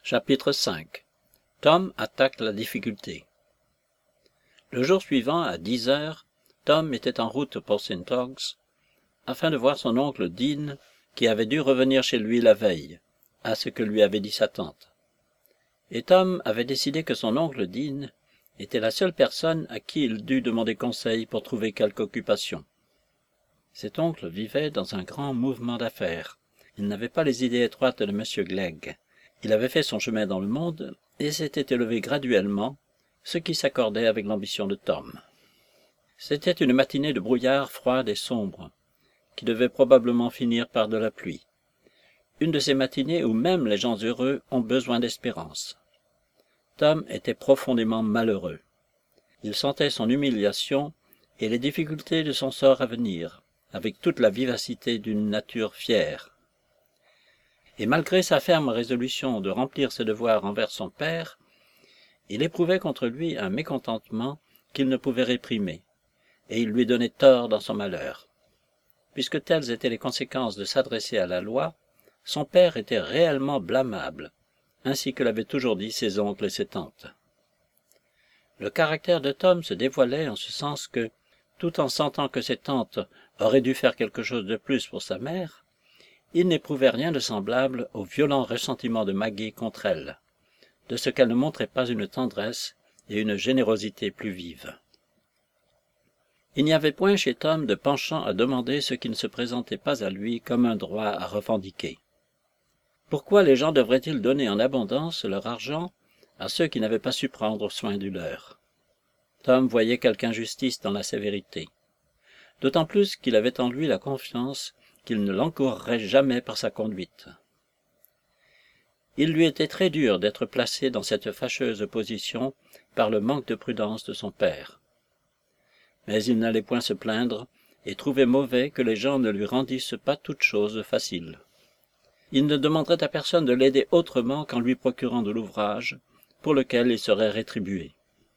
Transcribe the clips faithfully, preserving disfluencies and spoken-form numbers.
Chapitre cinq. Tom attaque la difficulté. Le jour suivant, à dix heures, Tom était en route pour Saint Ogg's, afin de voir son oncle Dean, qui avait dû revenir chez lui la veille, à ce que lui avait dit sa tante. Et Tom avait décidé que son oncle Dean était la seule personne à qui il dût demander conseil pour trouver quelque occupation. Cet oncle vivait dans un grand mouvement d'affaires. Il n'avait pas les idées étroites de M. Glegg. Il avait fait son chemin dans le monde et s'était élevé graduellement, ce qui s'accordait avec l'ambition de Tom. C'était une matinée de brouillard froide et sombre, qui devait probablement finir par de la pluie. Une de ces matinées où même les gens heureux ont besoin d'espérance. Tom était profondément malheureux. Il sentait son humiliation et les difficultés de son sort à venir, avec toute la vivacité d'une nature fière. Et malgré sa ferme résolution de remplir ses devoirs envers son père, il éprouvait contre lui un mécontentement qu'il ne pouvait réprimer, et il lui donnait tort dans son malheur. Puisque telles étaient les conséquences de s'adresser à la loi, son père était réellement blâmable, ainsi que l'avaient toujours dit ses oncles et ses tantes. Le caractère de Tom se dévoilait en ce sens que, tout en sentant que ses tantes auraient dû faire quelque chose de plus pour sa mère, il n'éprouvait rien de semblable au violent ressentiment de Maggie contre elle, de ce qu'elle ne montrait pas une tendresse et une générosité plus vives. Il n'y avait point chez Tom de penchant à demander ce qui ne se présentait pas à lui comme un droit à revendiquer. Pourquoi les gens devraient-ils donner en abondance leur argent à ceux qui n'avaient pas su prendre soin du leur? Tom voyait quelque injustice dans la sévérité, d'autant plus qu'il avait en lui la confiance qu'il ne l'encourrait jamais par sa conduite. Il lui était très dur d'être placé dans cette fâcheuse position par le manque de prudence de son père. Mais il n'allait point se plaindre et trouvait mauvais que les gens ne lui rendissent pas toutes choses faciles. Il ne demanderait à personne de l'aider autrement qu'en lui procurant de l'ouvrage, pour lequel il serait rétribué.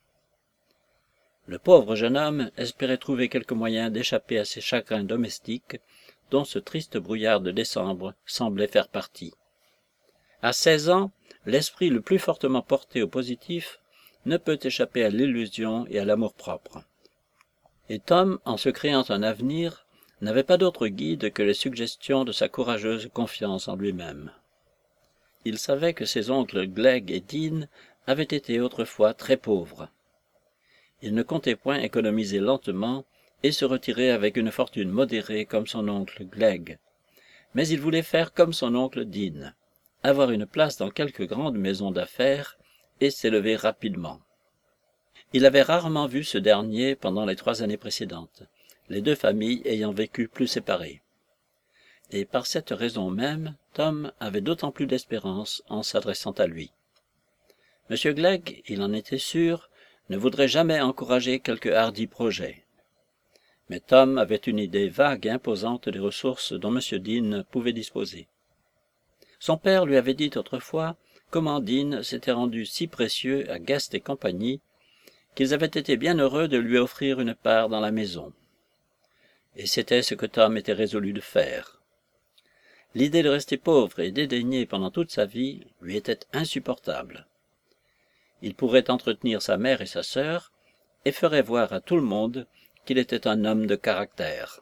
Le pauvre jeune homme espérait trouver quelque moyen d'échapper à ses chagrins domestiques, dont ce triste brouillard de décembre semblait faire partie. À seize ans, l'esprit le plus fortement porté au positif ne peut échapper à l'illusion et à l'amour-propre. Et Tom, en se créant un avenir, n'avait pas d'autre guide que les suggestions de sa courageuse confiance en lui-même. Il savait que ses oncles Glegg et Dean avaient été autrefois très pauvres. Il ne comptait point économiser lentement et se retirer avec une fortune modérée comme son oncle Glegg. Mais il voulait faire comme son oncle Dean, avoir une place dans quelque grande maison d'affaires et s'élever rapidement. Il avait rarement vu ce dernier pendant les trois années précédentes, les deux familles ayant vécu plus séparées. Et par cette raison même, Tom avait d'autant plus d'espérance en s'adressant à lui. Monsieur Glegg, il en était sûr, ne voudrait jamais encourager quelque hardi projet. Mais Tom avait une idée vague et imposante des ressources dont M. Dean pouvait disposer. Son père lui avait dit autrefois comment Dean s'était rendu si précieux à Guest et compagnie qu'ils avaient été bien heureux de lui offrir une part dans la maison. Et c'était ce que Tom était résolu de faire. L'idée de rester pauvre et dédaigné pendant toute sa vie lui était insupportable. Il pourrait entretenir sa mère et sa sœur, et ferait voir à tout le monde qu'il était un homme de caractère.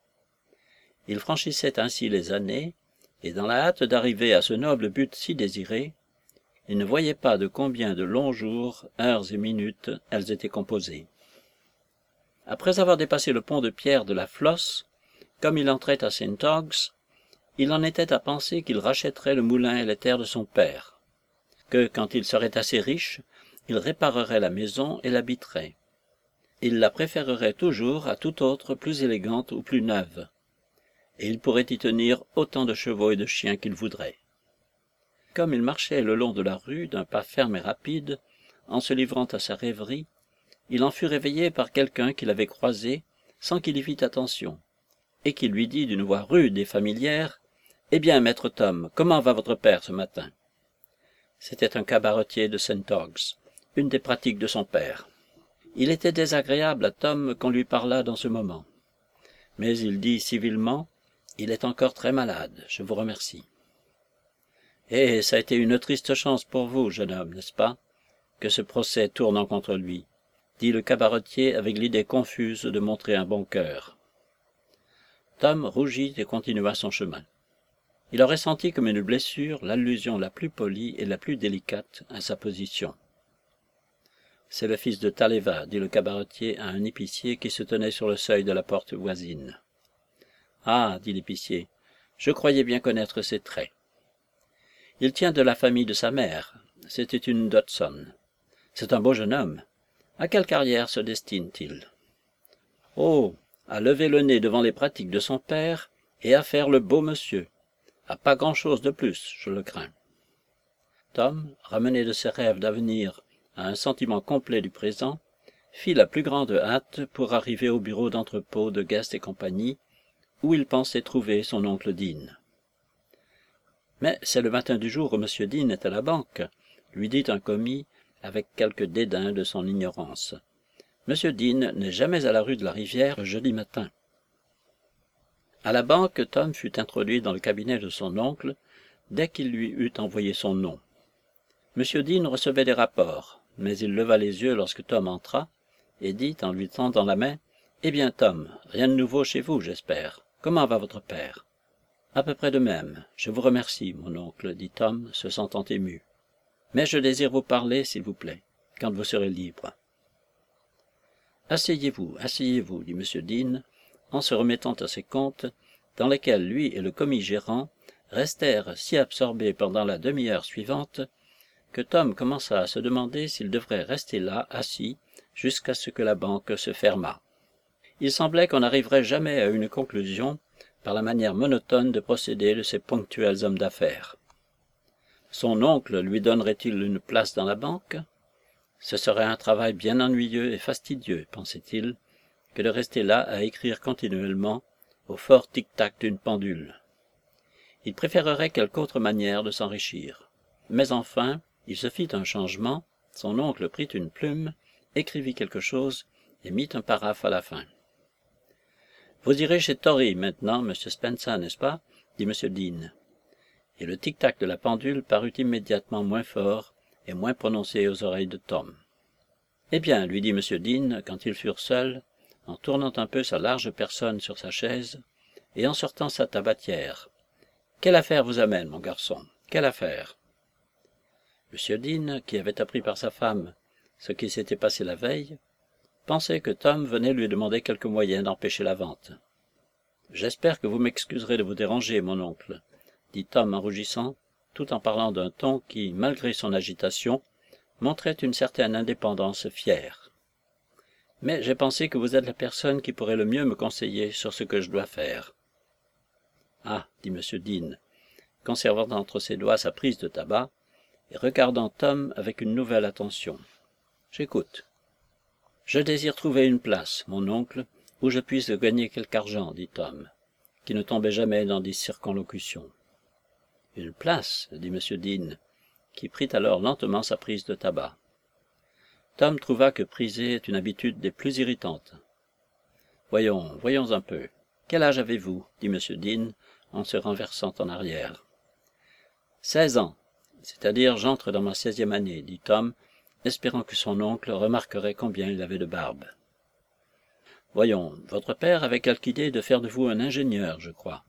Il franchissait ainsi les années, et dans la hâte d'arriver à ce noble but si désiré, il ne voyait pas de combien de longs jours, heures et minutes elles étaient composées. Après avoir dépassé le pont de pierre de la Flosse, comme il entrait à Saint Ogg's, il en était à penser qu'il rachèterait le moulin et les terres de son père, que, quand il serait assez riche, il réparerait la maison et l'habiterait. Il la préférerait toujours à toute autre plus élégante ou plus neuve, et il pourrait y tenir autant de chevaux et de chiens qu'il voudrait. Comme il marchait le long de la rue d'un pas ferme et rapide, en se livrant à sa rêverie, il en fut réveillé par quelqu'un qu'il avait croisé sans qu'il y fît attention, et qui lui dit d'une voix rude et familière « Eh bien, maître Tom, comment va votre père ce matin ?» C'était un cabaretier de Saint Ogg's, une des pratiques de son père. Il était désagréable à Tom qu'on lui parlât dans ce moment. Mais il dit civilement « Il est encore très malade, je vous remercie. » Eh, ça a été une triste chance pour vous, jeune homme, n'est-ce pas, que ce procès tournant contre lui, dit le cabaretier avec l'idée confuse de montrer un bon cœur. Tom rougit et continua son chemin. Il aurait senti comme une blessure l'allusion la plus polie et la plus délicate à sa position. « C'est le fils de Taleva, dit le cabaretier à un épicier qui se tenait sur le seuil de la porte voisine. « Ah, dit l'épicier, je croyais bien connaître ses traits. Il tient de la famille de sa mère, c'était une Dodson. C'est un beau jeune homme. À quelle carrière se destine-t-il? Oh, à lever le nez devant les pratiques de son père et à faire le beau monsieur. À pas grand-chose de plus, je le crains. » Tom, ramené de ses rêves d'avenir à un sentiment complet du présent, fit la plus grande hâte pour arriver au bureau d'entrepôt de Guest et compagnie, où il pensait trouver son oncle Dean. « Mais c'est le matin du jour où M. Dean est à la banque, » lui dit un commis avec quelque dédain de son ignorance. « M. Dean n'est jamais à la rue de la Rivière jeudi matin. » À la banque, Tom fut introduit dans le cabinet de son oncle dès qu'il lui eut envoyé son nom. M. Dean recevait des rapports, mais il leva les yeux lorsque Tom entra et dit en lui tendant la main « Eh bien, Tom, rien de nouveau chez vous, j'espère. Comment va votre père? »« À peu près de même. Je vous remercie, mon oncle, dit Tom, se sentant ému. Mais je désire vous parler, s'il vous plaît, quand vous serez libre. »« Asseyez-vous, asseyez-vous, dit M. Dean, en se remettant à ses comptes, dans lesquels lui et le commis gérant restèrent si absorbés pendant la demi-heure suivante que Tom commença à se demander s'il devrait rester là, assis, jusqu'à ce que la banque se fermât. Il semblait qu'on n'arriverait jamais à une conclusion par la manière monotone de procéder de ces ponctuels hommes d'affaires. Son oncle lui donnerait-il une place dans la banque? Ce serait un travail bien ennuyeux et fastidieux, pensait-il, que de rester là à écrire continuellement au fort tic-tac d'une pendule. Il préférerait quelque autre manière de s'enrichir. Mais enfin, il se fit un changement, son oncle prit une plume, écrivit quelque chose et mit un paraphe à la fin. « Vous irez chez Torrey maintenant, monsieur Spencer, n'est-ce pas? » dit M. Dean. Et le tic-tac de la pendule parut immédiatement moins fort et moins prononcé aux oreilles de Tom. « Eh bien, lui dit M. Dean, quand ils furent seuls, en tournant un peu sa large personne sur sa chaise et en sortant sa tabatière. « Quelle affaire vous amène, mon garçon? Quelle affaire? » M. Dean, qui avait appris par sa femme ce qui s'était passé la veille, pensait que Tom venait lui demander quelques moyens d'empêcher la vente. « J'espère que vous m'excuserez de vous déranger, mon oncle, » dit Tom en rougissant, tout en parlant d'un ton qui, malgré son agitation, montrait une certaine indépendance fière. « Mais j'ai pensé que vous êtes la personne qui pourrait le mieux me conseiller sur ce que je dois faire. »« Ah, dit M. Dean, conservant entre ses doigts sa prise de tabac, et regardant Tom avec une nouvelle attention. « J'écoute. »« Je désire trouver une place, mon oncle, où je puisse gagner quelque argent, dit Tom, qui ne tombait jamais dans des circonlocutions. »« Une place, dit M. Dean, qui prit alors lentement sa prise de tabac. Tom trouva que priser est une habitude des plus irritantes. « Voyons, voyons un peu. Quel âge avez-vous? dit M. Dean, en se renversant en arrière. « Seize ans, c'est-à-dire j'entre dans ma seizième année, dit Tom, espérant que son oncle remarquerait combien il avait de barbe. « Voyons, votre père avait quelque idée de faire de vous un ingénieur, je crois.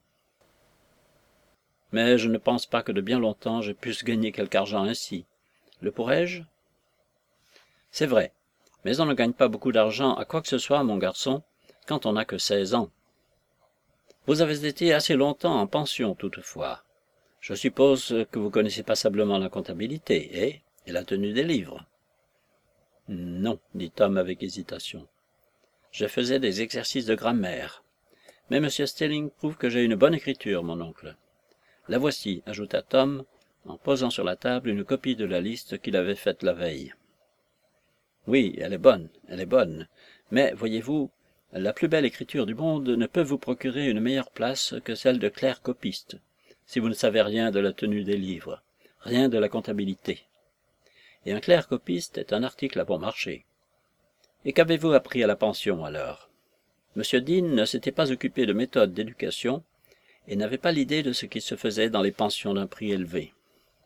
Mais je ne pense pas que de bien longtemps je puisse gagner quelque argent ainsi. Le pourrais-je? C'est vrai, mais on ne gagne pas beaucoup d'argent à quoi que ce soit, mon garçon, quand on n'a que seize ans. Vous avez été assez longtemps en pension, toutefois. Je suppose que vous connaissez passablement la comptabilité, eh, et la tenue des livres. Non, dit Tom avec hésitation. Je faisais des exercices de grammaire. Mais M. Stelling prouve que j'ai une bonne écriture, mon oncle. La voici, ajouta Tom, en posant sur la table une copie de la liste qu'il avait faite la veille. Oui, elle est bonne, elle est bonne, mais, voyez-vous, la plus belle écriture du monde ne peut vous procurer une meilleure place que celle de clerc copiste, si vous ne savez rien de la tenue des livres, rien de la comptabilité. Et un clerc copiste est un article à bon marché. Et qu'avez-vous appris à la pension, alors? M. Dean ne s'était pas occupé de méthodes d'éducation et n'avait pas l'idée de ce qui se faisait dans les pensions d'un prix élevé.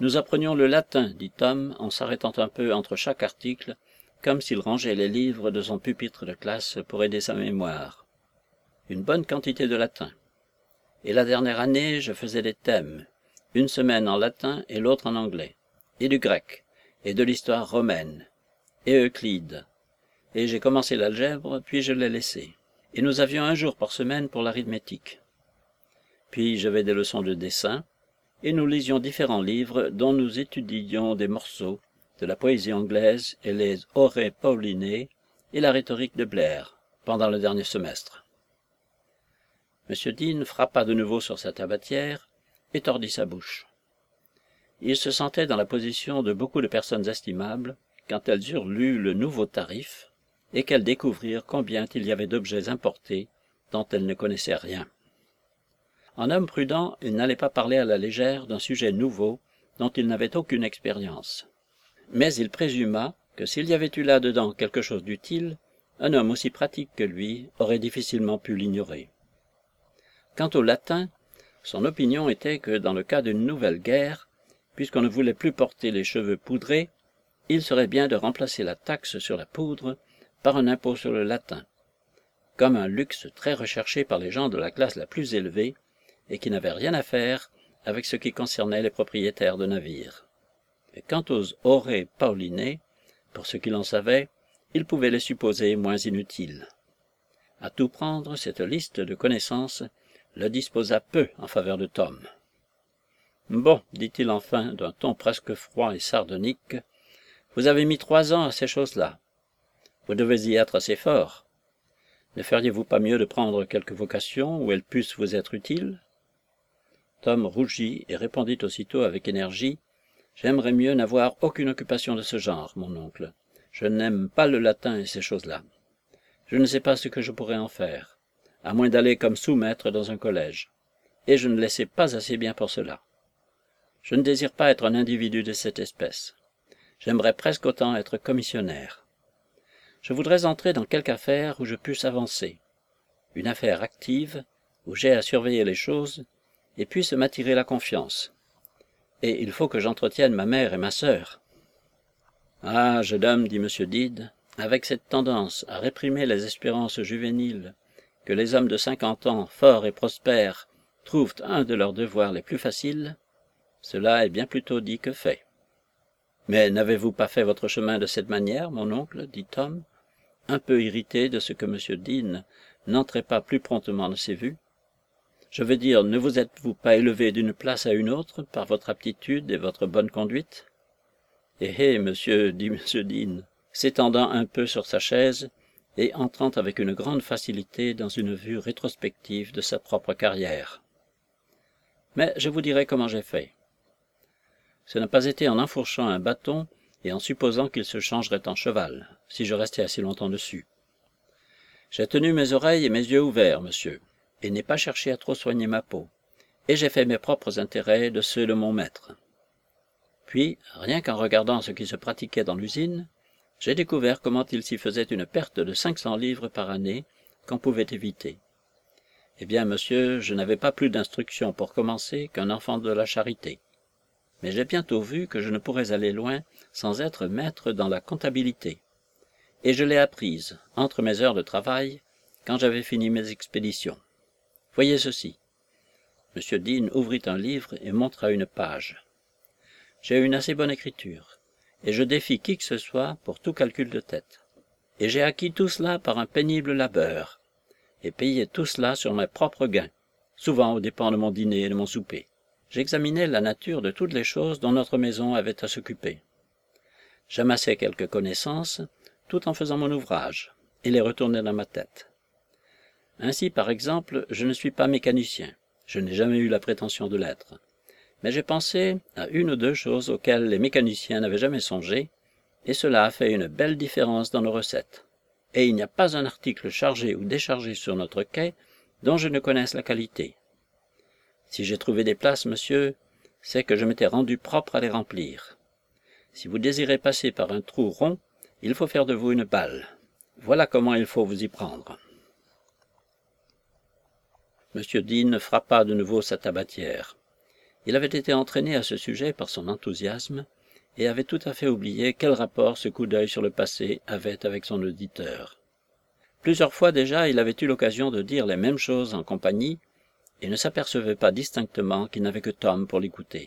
Nous apprenions le latin, dit Tom, en s'arrêtant un peu entre chaque article, comme s'il rangeait les livres de son pupitre de classe pour aider sa mémoire. Une bonne quantité de latin. Et la dernière année, je faisais des thèmes, une semaine en latin et l'autre en anglais, et du grec, et de l'histoire romaine, et Euclide. Et j'ai commencé l'algèbre, puis je l'ai laissé. Et nous avions un jour par semaine pour l'arithmétique. Puis j'avais des leçons de dessin, et nous lisions différents livres dont nous étudiions des morceaux, de la poésie anglaise et les Horae Paulinae et la rhétorique de Blair, pendant le dernier semestre. M. Dean frappa de nouveau sur sa tabatière et tordit sa bouche. Il se sentait dans la position de beaucoup de personnes estimables quand elles eurent lu le nouveau tarif et qu'elles découvrirent combien il y avait d'objets importés dont elles ne connaissaient rien. En homme prudent, il n'allait pas parler à la légère d'un sujet nouveau dont il n'avait aucune expérience. Mais il présuma que s'il y avait eu là-dedans quelque chose d'utile, un homme aussi pratique que lui aurait difficilement pu l'ignorer. Quant au latin, son opinion était que dans le cas d'une nouvelle guerre, puisqu'on ne voulait plus porter les cheveux poudrés, il serait bien de remplacer la taxe sur la poudre par un impôt sur le latin, comme un luxe très recherché par les gens de la classe la plus élevée et qui n'avait rien à faire avec ce qui concernait les propriétaires de navires. Et quant aux Horae Paulinae, pour ce qu'il en savait, il pouvait les supposer moins inutiles. À tout prendre, cette liste de connaissances le disposa peu en faveur de Tom. « Bon, dit-il enfin d'un ton presque froid et sardonique, vous avez mis trois ans à ces choses-là. Vous devez y être assez fort. Ne feriez-vous pas mieux de prendre quelque vocation où elles puissent vous être utiles ?» Tom rougit et répondit aussitôt avec énergie, « J'aimerais mieux n'avoir aucune occupation de ce genre, mon oncle. Je n'aime pas le latin et ces choses-là. Je ne sais pas ce que je pourrais en faire, à moins d'aller comme sous-maître dans un collège, et je ne les sais pas assez bien pour cela. Je ne désire pas être un individu de cette espèce. J'aimerais presque autant être commissionnaire. Je voudrais entrer dans quelque affaire où je puisse avancer, une affaire active, où j'ai à surveiller les choses, et puisse m'attirer la confiance. Et il faut que j'entretienne ma mère et ma sœur. » « Ah, jeune homme, dit M. Dean, avec cette tendance à réprimer les espérances juvéniles que les hommes de cinquante ans, forts et prospères, trouvent un de leurs devoirs les plus faciles, cela est bien plutôt dit que fait. »« Mais n'avez-vous pas fait votre chemin de cette manière, mon oncle, dit Tom, un peu irrité de ce que M. Dean n'entrait pas plus promptement dans ses vues. Je veux dire, ne vous êtes-vous pas élevé d'une place à une autre par votre aptitude et votre bonne conduite? » « Eh eh, monsieur, dit M. Dean, s'étendant un peu sur sa chaise et entrant avec une grande facilité dans une vue rétrospective de sa propre carrière. Mais je vous dirai comment j'ai fait. Ce n'a pas été en enfourchant un bâton et en supposant qu'il se changerait en cheval, si je restais assez longtemps dessus. J'ai tenu mes oreilles et mes yeux ouverts, monsieur, et n'ai pas cherché à trop soigner ma peau, et j'ai fait mes propres intérêts de ceux de mon maître. Puis, rien qu'en regardant ce qui se pratiquait dans l'usine, j'ai découvert comment il s'y faisait une perte de cinq cents livres par année qu'on pouvait éviter. Eh bien, monsieur, je n'avais pas plus d'instruction pour commencer qu'un enfant de la charité. Mais j'ai bientôt vu que je ne pourrais aller loin sans être maître dans la comptabilité. Et je l'ai apprise, entre mes heures de travail, quand j'avais fini mes expéditions. Voyez ceci. M. Dean ouvrit un livre et montra une page. J'ai une assez bonne écriture, et je défie qui que ce soit pour tout calcul de tête. Et j'ai acquis tout cela par un pénible labeur, et payé tout cela sur mes propres gains, souvent aux dépens de mon dîner et de mon souper. J'examinais la nature de toutes les choses dont notre maison avait à s'occuper. J'amassais quelques connaissances, tout en faisant mon ouvrage, et les retournais dans ma tête. Ainsi, par exemple, je ne suis pas mécanicien, je n'ai jamais eu la prétention de l'être. Mais j'ai pensé à une ou deux choses auxquelles les mécaniciens n'avaient jamais songé, et cela a fait une belle différence dans nos recettes. Et il n'y a pas un article chargé ou déchargé sur notre quai dont je ne connaisse la qualité. Si j'ai trouvé des places, monsieur, c'est que je m'étais rendu propre à les remplir. Si vous désirez passer par un trou rond, il faut faire de vous une balle. Voilà comment il faut vous y prendre. M. Dean frappa de nouveau sa tabatière. Il avait été entraîné à ce sujet par son enthousiasme et avait tout à fait oublié quel rapport ce coup d'œil sur le passé avait avec son auditeur. Plusieurs fois déjà il avait eu l'occasion de dire les mêmes choses en compagnie et ne s'apercevait pas distinctement qu'il n'avait que Tom pour l'écouter.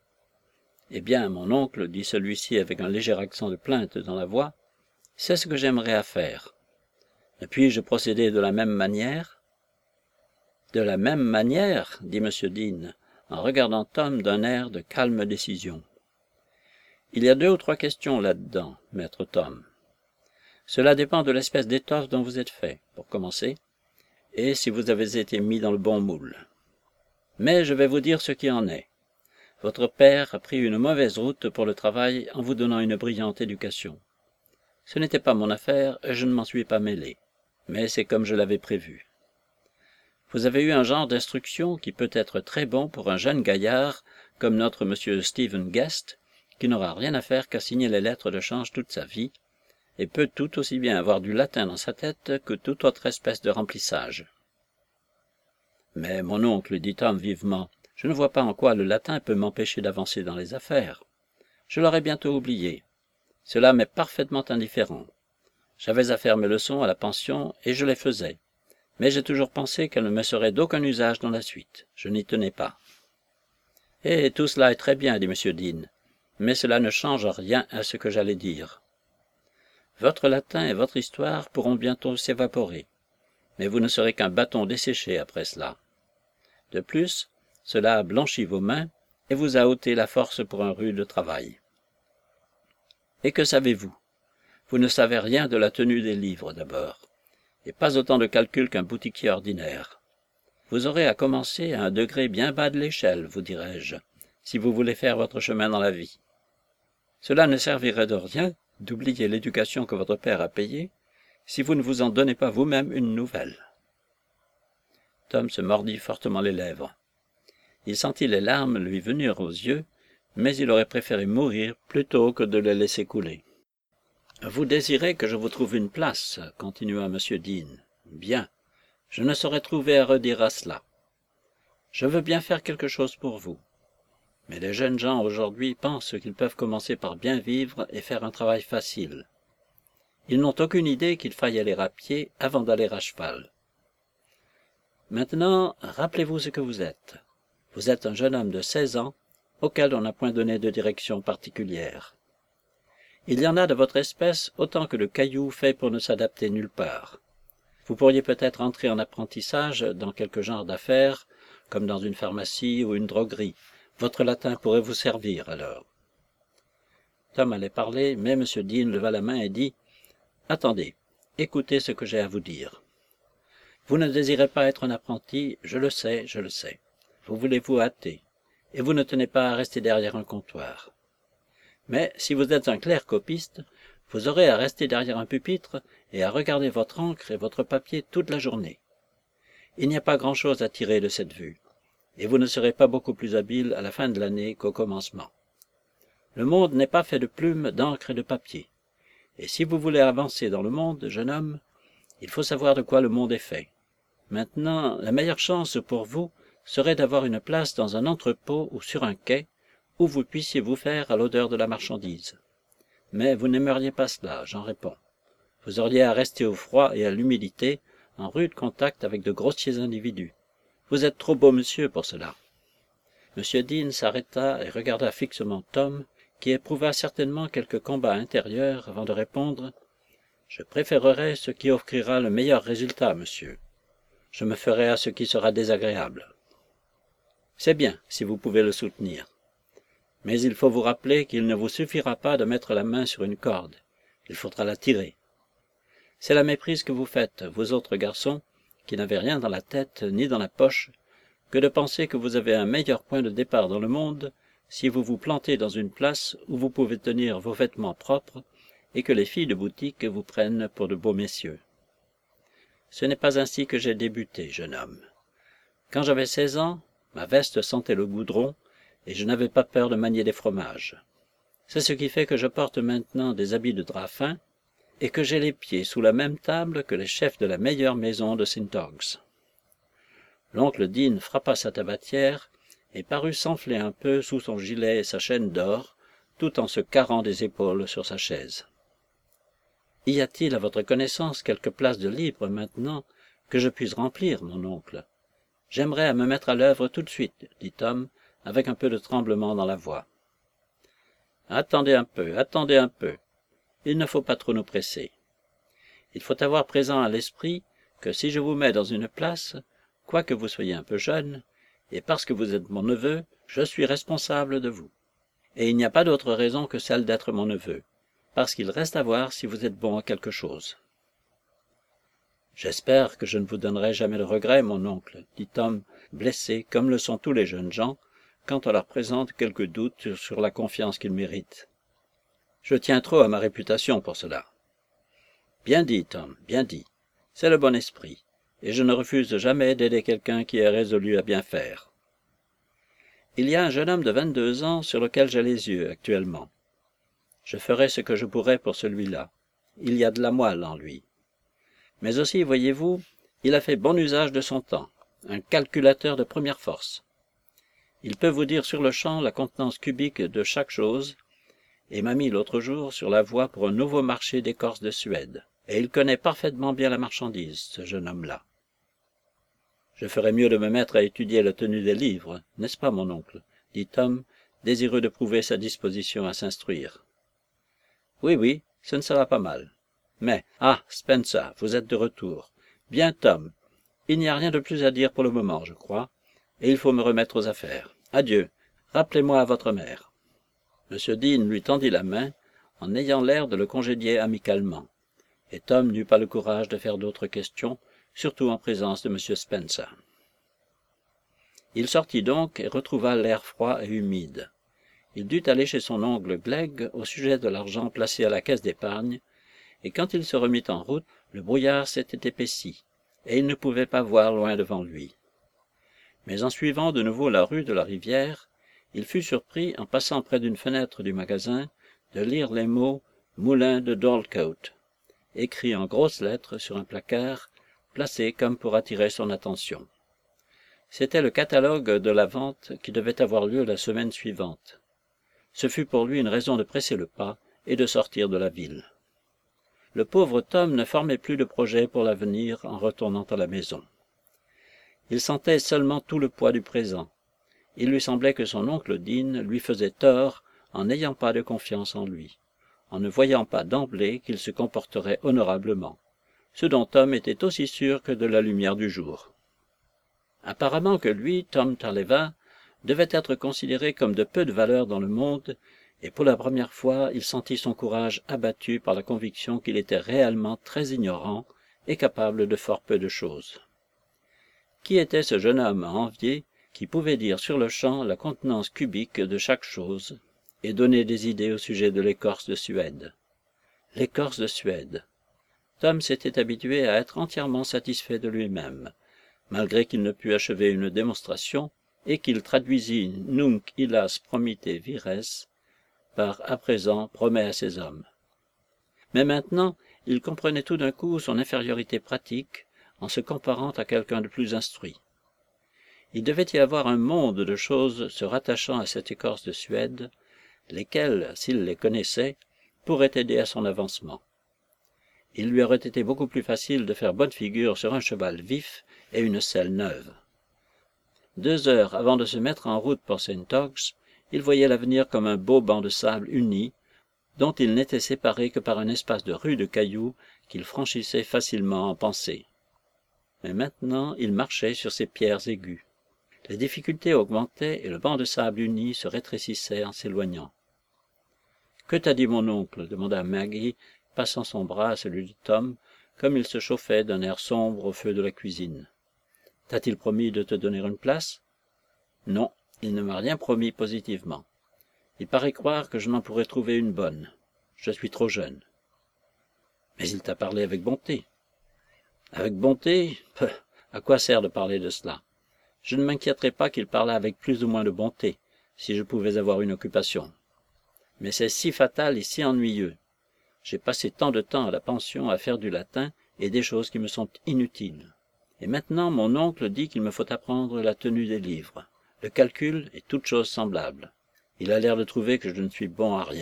« Eh bien, mon oncle, dit celui-ci avec un léger accent de plainte dans la voix, c'est ce que j'aimerais à faire. Ne puis-je procéder de la même manière ?»« De la même manière, dit M. Dean, en regardant Tom d'un air de calme décision. Il y a deux ou trois questions là-dedans, maître Tom. Cela dépend de l'espèce d'étoffe dont vous êtes fait, pour commencer, et si vous avez été mis dans le bon moule. Mais je vais vous dire ce qui en est. Votre père a pris une mauvaise route pour le travail en vous donnant une brillante éducation. Ce n'était pas mon affaire et je ne m'en suis pas mêlé, mais c'est comme je l'avais prévu. Vous avez eu un genre d'instruction qui peut être très bon pour un jeune gaillard comme notre M. Stephen Guest, qui n'aura rien à faire qu'à signer les lettres de change toute sa vie, et peut tout aussi bien avoir du latin dans sa tête que toute autre espèce de remplissage. Mais mon oncle, dit Tom vivement, je ne vois pas en quoi le latin peut m'empêcher d'avancer dans les affaires. Je l'aurai bientôt oublié. Cela m'est parfaitement indifférent. J'avais à faire mes leçons à la pension et je les faisais. Mais j'ai toujours pensé qu'elles ne me seraient d'aucun usage dans la suite. Je n'y tenais pas. Et tout cela est très bien, dit M. Dean, mais cela ne change rien à ce que j'allais dire. Votre latin et votre histoire pourront bientôt s'évaporer, mais vous ne serez qu'un bâton desséché après cela. De plus, cela a blanchi vos mains et vous a ôté la force pour un rude travail. Et que savez-vous? Vous ne savez rien de la tenue des livres d'abord, et pas autant de calcul qu'un boutiquier ordinaire. Vous aurez à commencer à un degré bien bas de l'échelle, vous dirais-je, si vous voulez faire votre chemin dans la vie. Cela ne servirait de rien d'oublier l'éducation que votre père a payée si vous ne vous en donnez pas vous-même une nouvelle. Tom se mordit fortement les lèvres. Il sentit les larmes lui venir aux yeux, mais il aurait préféré mourir plutôt que de les laisser couler. « Vous désirez que je vous trouve une place, » continua M. Dean. « Bien, je ne saurais trouver à redire à cela. Je veux bien faire quelque chose pour vous. Mais les jeunes gens aujourd'hui pensent qu'ils peuvent commencer par bien vivre et faire un travail facile. Ils n'ont aucune idée qu'il faille aller à pied avant d'aller à cheval. Maintenant, rappelez-vous ce que vous êtes. Vous êtes un jeune homme de seize ans, auquel on n'a point donné de direction particulière. Il y en a de votre espèce autant que le caillou fait pour ne s'adapter nulle part. Vous pourriez peut-être entrer en apprentissage dans quelque genre d'affaires, comme dans une pharmacie ou une droguerie. Votre latin pourrait vous servir, alors. Tom allait parler, mais M. Dean leva la main et dit « Attendez, écoutez ce que j'ai à vous dire. Vous ne désirez pas être un apprenti, je le sais, je le sais. Vous voulez vous hâter, et vous ne tenez pas à rester derrière un comptoir. Mais si vous êtes un clerc copiste, vous aurez à rester derrière un pupitre et à regarder votre encre et votre papier toute la journée. Il n'y a pas grand-chose à tirer de cette vue, et vous ne serez pas beaucoup plus habile à la fin de l'année qu'au commencement. Le monde n'est pas fait de plumes, d'encre et de papier, et si vous voulez avancer dans le monde, jeune homme, il faut savoir de quoi le monde est fait. Maintenant, la meilleure chance pour vous serait d'avoir une place dans un entrepôt ou sur un quai, où vous puissiez vous faire à l'odeur de la marchandise. Mais vous n'aimeriez pas cela, j'en réponds. Vous auriez à rester au froid et à l'humidité, en rude contact avec de grossiers individus. Vous êtes trop beau monsieur pour cela. M. Dean s'arrêta et regarda fixement Tom, qui éprouva certainement quelque combat intérieur avant de répondre « Je préférerais ce qui offrira le meilleur résultat, monsieur. Je me ferai à ce qui sera désagréable. C'est bien, si vous pouvez le soutenir. Mais il faut vous rappeler qu'il ne vous suffira pas de mettre la main sur une corde. Il faudra la tirer. C'est la méprise que vous faites, vous autres garçons, qui n'avez rien dans la tête ni dans la poche, que de penser que vous avez un meilleur point de départ dans le monde si vous vous plantez dans une place où vous pouvez tenir vos vêtements propres et que les filles de boutique vous prennent pour de beaux messieurs. Ce n'est pas ainsi que j'ai débuté, jeune homme. Quand j'avais seize ans, ma veste sentait le goudron et je n'avais pas peur de manier des fromages. C'est ce qui fait que je porte maintenant des habits de drap fin et que j'ai les pieds sous la même table que les chefs de la meilleure maison de Saint Ogg's. L'oncle Dean frappa sa tabatière et parut s'enfler un peu sous son gilet et sa chaîne d'or, tout en se carrant des épaules sur sa chaise. « Y a-t-il à votre connaissance quelque place de libre maintenant que je puisse remplir, mon oncle? J'aimerais à me mettre à l'œuvre tout de suite, dit Tom, avec un peu de tremblement dans la voix. « Attendez un peu, attendez un peu. Il ne faut pas trop nous presser. Il faut avoir présent à l'esprit que si je vous mets dans une place, quoique vous soyez un peu jeune, et parce que vous êtes mon neveu, je suis responsable de vous. Et il n'y a pas d'autre raison que celle d'être mon neveu, parce qu'il reste à voir si vous êtes bon à quelque chose. »« J'espère que je ne vous donnerai jamais de regret, mon oncle, dit Tom, blessé, comme le sont tous les jeunes gens, quand on leur présente quelques doutes sur la confiance qu'ils méritent. Je tiens trop à ma réputation pour cela. »« Bien dit, Tom, bien dit. C'est le bon esprit, et je ne refuse jamais d'aider quelqu'un qui est résolu à bien faire. Il y a un jeune homme de vingt-deux ans sur lequel j'ai les yeux actuellement. Je ferai ce que je pourrai pour celui-là. Il y a de la moelle en lui. Mais aussi, voyez-vous, il a fait bon usage de son temps, un calculateur de première force. Il peut vous dire sur le champ la contenance cubique de chaque chose, et m'a mis l'autre jour sur la voie pour un nouveau marché d'écorce de Suède. Et il connaît parfaitement bien la marchandise, ce jeune homme-là. Je ferais mieux de me mettre à étudier la tenue des livres, n'est-ce pas, mon oncle, dit Tom, désireux de prouver sa disposition à s'instruire. Oui, oui, ce ne sera pas mal. Mais, ah, Spencer, vous êtes de retour. Bien, Tom, il n'y a rien de plus à dire pour le moment, je crois, et il faut me remettre aux affaires. Adieu, rappelez-moi à votre mère. Monsieur Dean lui tendit la main, en ayant l'air de le congédier amicalement, et Tom n'eut pas le courage de faire d'autres questions, surtout en présence de M. Spencer. Il sortit donc et retrouva l'air froid et humide. Il dut aller chez son oncle Glegg au sujet de l'argent placé à la caisse d'épargne, et quand il se remit en route, le brouillard s'était épaissi, et il ne pouvait pas voir loin devant lui. Mais en suivant de nouveau la rue de la Rivière, il fut surpris, en passant près d'une fenêtre du magasin, de lire les mots « Moulin de Dorlcote » écrits en grosses lettres sur un placard, placé comme pour attirer son attention. C'était le catalogue de la vente qui devait avoir lieu la semaine suivante. Ce fut pour lui une raison de presser le pas et de sortir de la ville. Le pauvre Tom ne formait plus de projet pour l'avenir en retournant à la maison. Il sentait seulement tout le poids du présent. Il lui semblait que son oncle Dean lui faisait tort en n'ayant pas de confiance en lui, en ne voyant pas d'emblée qu'il se comporterait honorablement, ce dont Tom était aussi sûr que de la lumière du jour. Apparemment que lui, Tom Tallevat, devait être considéré comme de peu de valeur dans le monde, et pour la première fois il sentit son courage abattu par la conviction qu'il était réellement très ignorant et capable de fort peu de choses. Qui était ce jeune homme à envier qui pouvait dire sur le champ la contenance cubique de chaque chose et donner des idées au sujet de l'écorce de Suède? L'écorce de Suède. Tom s'était habitué à être entièrement satisfait de lui-même, malgré qu'il ne pût achever une démonstration et qu'il traduisit « Nunc illas promite vires » par « à présent promet à ses hommes ». Mais maintenant, il comprenait tout d'un coup son infériorité pratique en se comparant à quelqu'un de plus instruit. Il devait y avoir un monde de choses se rattachant à cette écorce de Suède, lesquelles, s'il les connaissait, pourraient aider à son avancement. Il lui aurait été beaucoup plus facile de faire bonne figure sur un cheval vif et une selle neuve. Deux heures avant de se mettre en route pour Saint-Ogs, il voyait l'avenir comme un beau banc de sable uni, dont il n'était séparé que par un espace de rudes cailloux qu'il franchissait facilement en pensée. Mais maintenant, il marchait sur ces pierres aiguës. Les difficultés augmentaient et le banc de sable uni se rétrécissait en s'éloignant. « Que t'a dit mon oncle » demanda Maggie, passant son bras à celui de Tom, comme il se chauffait d'un air sombre au feu de la cuisine. « T'a-t-il promis de te donner une place ?»« Non, il ne m'a rien promis positivement. Il paraît croire que je n'en pourrais trouver une bonne. Je suis trop jeune. »« Mais il t'a parlé avec bonté. »« Avec bonté ? Peu, à quoi sert de parler de cela ? Je ne m'inquiéterais pas qu'il parlât avec plus ou moins de bonté, si je pouvais avoir une occupation. Mais c'est si fatal et si ennuyeux. J'ai passé tant de temps à la pension à faire du latin et des choses qui me sont inutiles. Et maintenant mon oncle dit qu'il me faut apprendre la tenue des livres. le calcul et toute chose semblable. Il a l'air de trouver que je ne suis bon à rien. »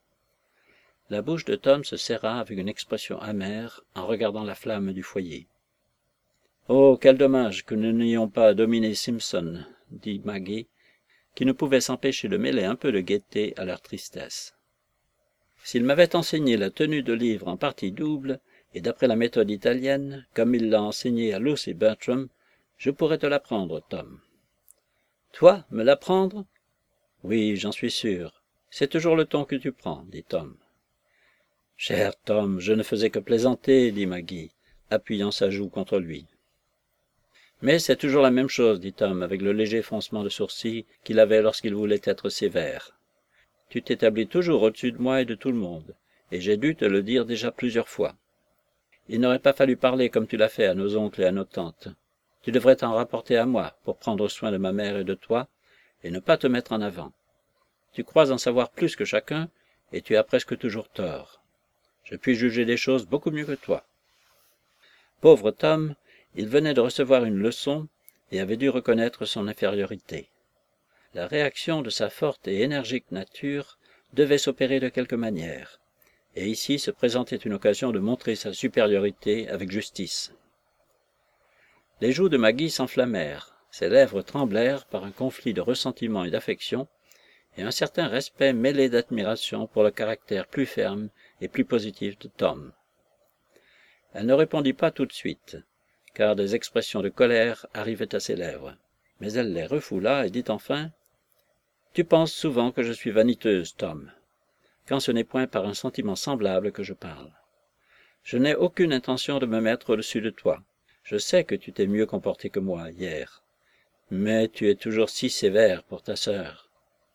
La bouche de Tom se serra avec une expression amère en regardant la flamme du foyer. « Oh, quel dommage que nous n'ayons pas dominé Simpson, » dit Maggie, qui ne pouvait s'empêcher de mêler un peu de gaieté à leur tristesse. « S'il m'avait enseigné la tenue de livre en partie double, et d'après la méthode italienne, comme il l'a enseigné à Lucy Bertram, je pourrais te l'apprendre, Tom. »« Toi, me l'apprendre ? » ?»« Oui, j'en suis sûr. C'est toujours le ton que tu prends, dit Tom. »« Cher Tom, je ne faisais que plaisanter, dit Maggie, appuyant sa joue contre lui. »« Mais c'est toujours la même chose, dit Tom, avec le léger froncement de sourcils qu'il avait lorsqu'il voulait être sévère. Tu t'établis toujours au-dessus de moi et de tout le monde, et j'ai dû te le dire déjà plusieurs fois. Il n'aurait pas fallu parler comme tu l'as fait à nos oncles et à nos tantes. Tu devrais t'en rapporter à moi pour prendre soin de ma mère et de toi, et ne pas te mettre en avant. Tu crois en savoir plus que chacun, et tu as presque toujours tort. Je puis juger des choses beaucoup mieux que toi. Pauvre Tom, il venait de recevoir une leçon et avait dû reconnaître son infériorité. La réaction de sa forte et énergique nature devait s'opérer de quelque manière, et ici se présentait une occasion de montrer sa supériorité avec justice. Les joues de Maggie s'enflammèrent, ses lèvres tremblèrent par un conflit de ressentiment et d'affection, et un certain respect mêlé d'admiration pour le caractère plus ferme et plus positif de Tom. Elle ne répondit pas tout de suite, car des expressions de colère arrivaient à ses lèvres, mais elle les refoula et dit enfin « Tu penses souvent que je suis vaniteuse, Tom, quand ce n'est point par un sentiment semblable que je parle. Je n'ai aucune intention de me mettre au-dessus de toi. Je sais que tu t'es mieux comporté que moi hier, mais tu es toujours si sévère pour ta sœur. »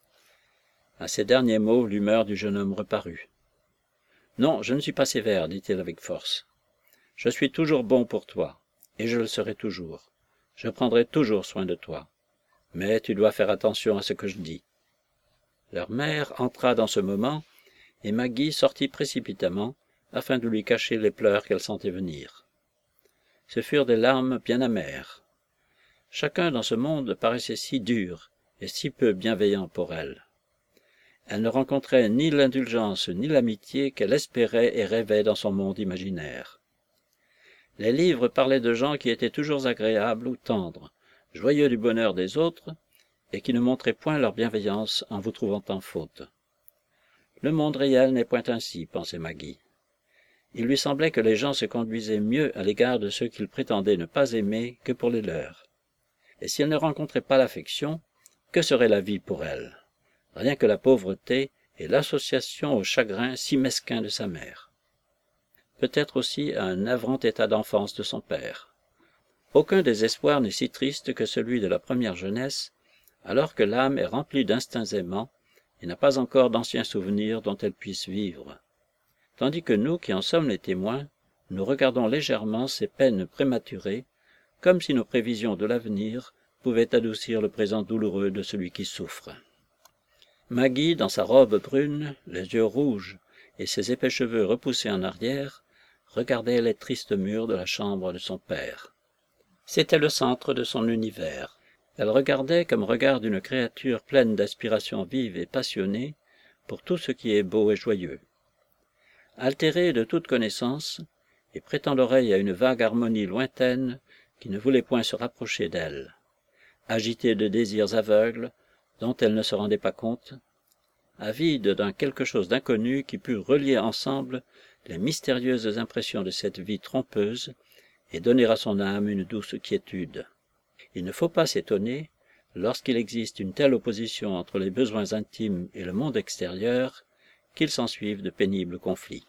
À ces derniers mots, l'humeur du jeune homme reparut. « Non, je ne suis pas sévère, dit-il avec force. Je suis toujours bon pour toi, et je le serai toujours. Je prendrai toujours soin de toi. Mais tu dois faire attention à ce que je dis. » Leur mère entra dans ce moment, et Maggie sortit précipitamment, afin de lui cacher les pleurs qu'elle sentait venir. Ce furent des larmes bien amères. Chacun dans ce monde paraissait si dur et si peu bienveillant pour elle. Elle ne rencontrait ni l'indulgence ni l'amitié qu'elle espérait et rêvait dans son monde imaginaire. Les livres parlaient de gens qui étaient toujours agréables ou tendres, joyeux du bonheur des autres, et qui ne montraient point leur bienveillance en vous trouvant en faute. Le monde réel n'est point ainsi, pensait Maggie. Il lui semblait que les gens se conduisaient mieux à l'égard de ceux qu'ils prétendaient ne pas aimer que pour les leurs. Et si elle ne rencontrait pas l'affection, que serait la vie pour elle? Rien que la pauvreté et l'association au chagrin si mesquin de sa mère. Peut-être aussi à un navrant état d'enfance de son père. Aucun désespoir n'est si triste que celui de la première jeunesse, alors que l'âme est remplie d'instincts aimants et n'a pas encore d'anciens souvenirs dont elle puisse vivre. Tandis que nous, qui en sommes les témoins, nous regardons légèrement ces peines prématurées, comme si nos prévisions de l'avenir pouvaient adoucir le présent douloureux de celui qui souffre. Maggie, dans sa robe brune, les yeux rouges et ses épais cheveux repoussés en arrière, regardait les tristes murs de la chambre de son père. C'était le centre de son univers. Elle regardait comme regarde une créature pleine d'aspirations vives et passionnées pour tout ce qui est beau et joyeux. Altérée de toute connaissance, et prêtant l'oreille à une vague harmonie lointaine qui ne voulait point se rapprocher d'elle, agitée de désirs aveugles dont elle ne se rendait pas compte, avide d'un quelque chose d'inconnu qui pût relier ensemble les mystérieuses impressions de cette vie trompeuse et donner à son âme une douce quiétude. Il ne faut pas s'étonner, lorsqu'il existe une telle opposition entre les besoins intimes et le monde extérieur, qu'il s'ensuive de pénibles conflits.